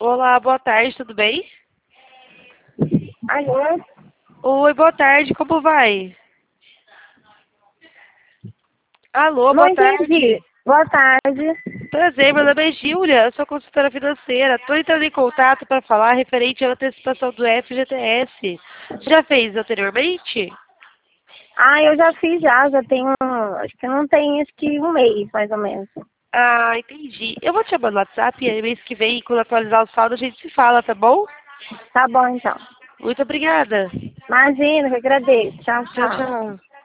Olá, boa tarde, tudo bem? Alô? Oi, boa tarde, como vai? Alô, Não boa entendi. tarde. Boa tarde. Prazer, meu nome é Júlia, eu sou consultora financeira. Estou entrando em contato para falar referente à antecipação do FGTS. Já fez anteriormente? Eu já fiz já tenho, acho que não tem, acho que um mês, mais ou menos. Ah, entendi. Eu vou te chamar no WhatsApp e aí mês que vem, quando atualizar o saldo, a gente se fala, tá bom? Tá bom, então. Muito obrigada. Imagina, que eu agradeço. Tchau, Tchau, tchau. tchau.